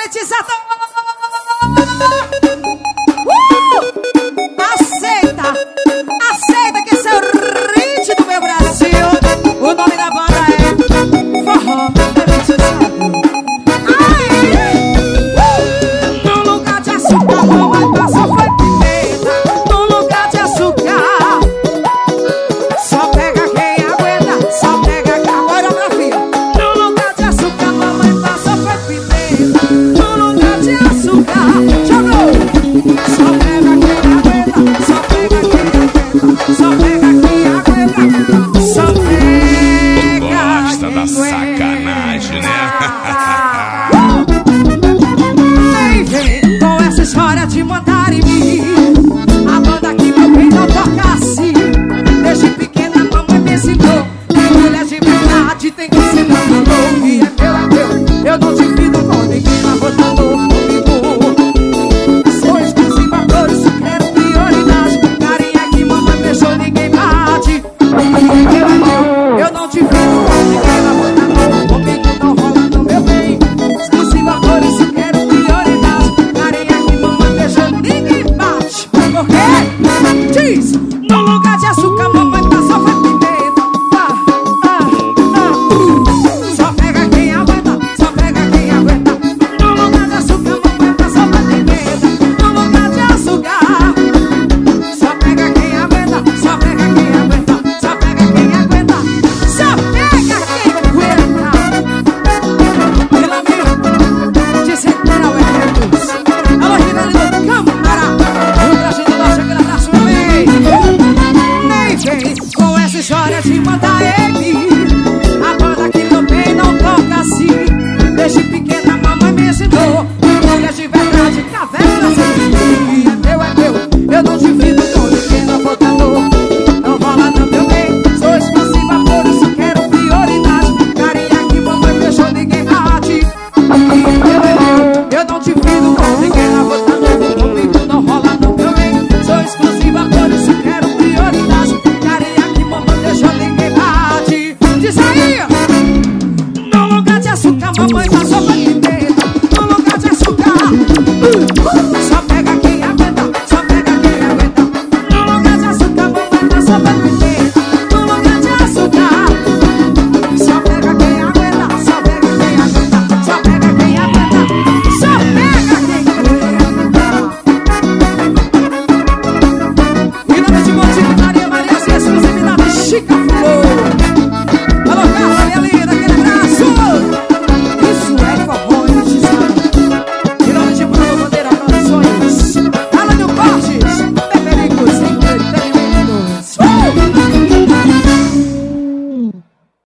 Monetizador! Aceita! Aceita que esse é o hit do meu Brasil. O nome da banda é Forró Monetizador. No lugar de açúcar, mamãe passou foi pimenta. No lugar de açúcar, só pega quem aguenta, só pega a coreografia. No lugar de açúcar, mamãe passou foi pimenta. No lugar de açúcar, jogou.